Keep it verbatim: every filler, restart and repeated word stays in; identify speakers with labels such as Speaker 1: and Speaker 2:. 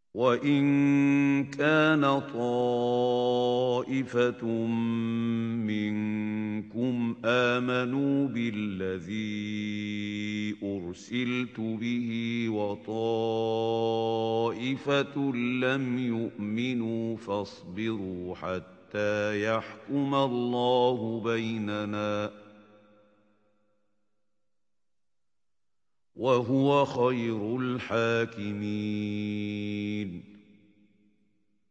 Speaker 1: وَإِن كَانَ طَائِفَةٌ مِّنكُمْ آمَنُوا بِالَّذِي أُرْسِلْتُ بِهِ وَطَائِفَةٌ لَّمْ يُؤْمِنُوا فاصْبِرُوا حَتَّىٰ يَحْكُمَ اللَّهُ بَيْنَنَا ۚ وَهُوَ خَيْرُ الْحَاكِمِينَ.